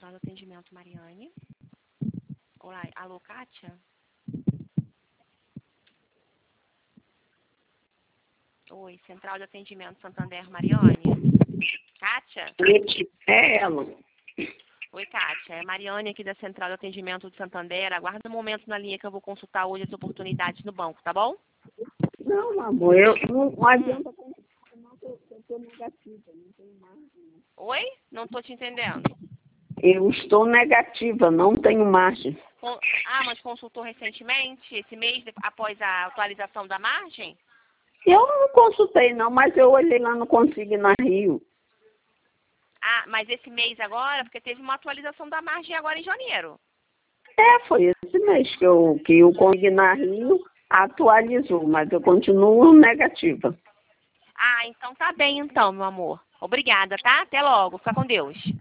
Central de Atendimento Mariane. Olá, alô, Kátia? Oi, Central de Atendimento Santander Mariane. Kátia? É ela. Oi, Kátia. É Mariane aqui da Central de Atendimento de Santander. Aguarda um momento na linha que eu vou consultar hoje as oportunidades no banco, tá bom? Não, amor, eu não adianta conversar, não, que eu estou negativa, não tenho margem. Oi? Não tô te entendendo. Eu estou negativa, não tenho margem. Mas consultou recentemente, esse mês, após a atualização da margem? Eu não consultei, não, mas eu olhei lá no Consigna Rio. Ah, mas esse mês agora, porque teve uma atualização da margem agora em janeiro. Foi esse mês que o Consigna Rio atualizou, mas eu continuo negativa. Ah, então tá bem então, meu amor. Obrigada, tá? Até logo. Fica com Deus.